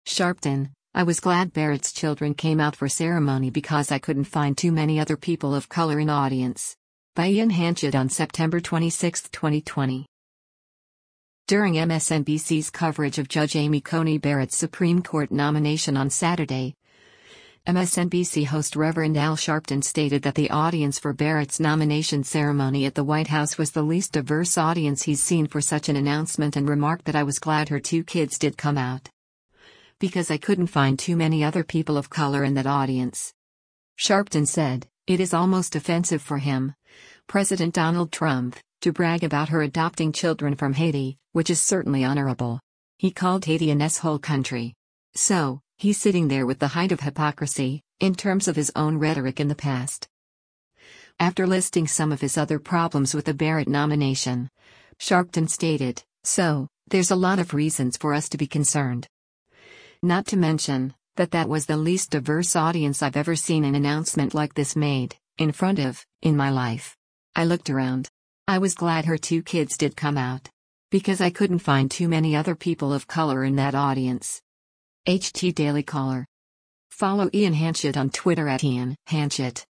Sharpton, I was glad Barrett's children came out for ceremony because I couldn't find too many other people of color in audience. By Ian Hanchett on September 26, 2020. During MSNBC's coverage of Judge Amy Coney Barrett's Supreme Court nomination on Saturday, MSNBC host Reverend Al Sharpton stated that the audience for Barrett's nomination ceremony at the White House was the least diverse audience he's seen for such an announcement and remarked that I was glad her two kids did come out. Because I couldn't find too many other people of color in that audience. Sharpton said, it is almost offensive for him, President Donald Trump, to brag about her adopting children from Haiti, which is certainly honorable. He called Haiti an S-hole country. So, he's sitting there with the height of hypocrisy, in terms of his own rhetoric in the past. After listing some of his other problems with the Barrett nomination, Sharpton stated, so, there's a lot of reasons for us to be concerned. Not to mention, that was the least diverse audience I've ever seen an announcement like this made, in front of, in my life. I looked around. I was glad her two kids did come out. Because I couldn't find too many other people of color in that audience. HT Daily Caller. Follow Ian Hanchett on Twitter @Ian Hanchett.